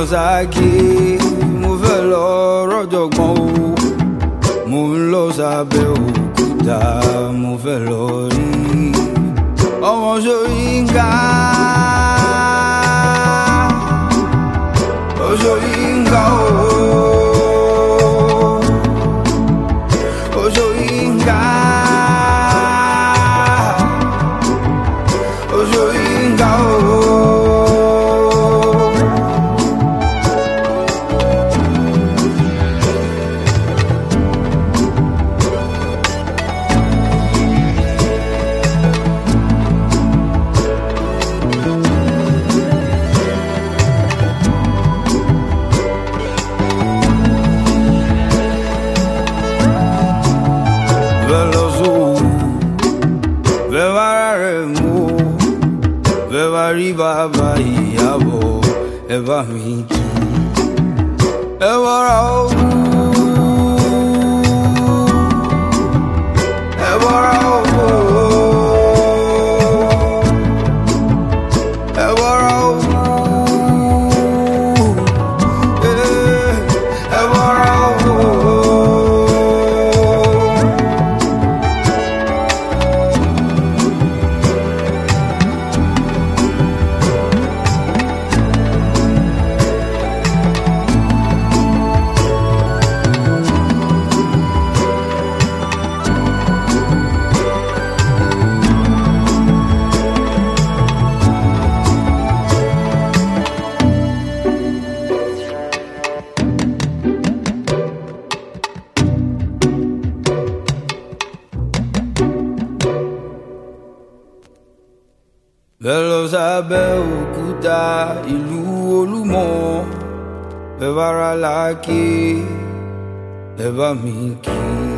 sáàkì mo fẹ́ lọ rọ́jọ̀gbọ́n o mo ń lọ sábẹ́ òkúta mo fẹ́ lọ rí ọmọ Ṣóyínká Ṣóyínká o Ṣóyínká Ṣóyínká o. Rí bàbá ìyàbọ̀ ẹ bá mi kí ẹ bọ́ra ó ẹ bọ́ra ó ẹ bọ́ra ó ẹ bọ́ra ó. Bẹ́ẹ̀ lọ sábẹ́ òkúta ìlú Olúmọ bẹ́ẹ̀ bá ra láàkì ẹ bá mi kí.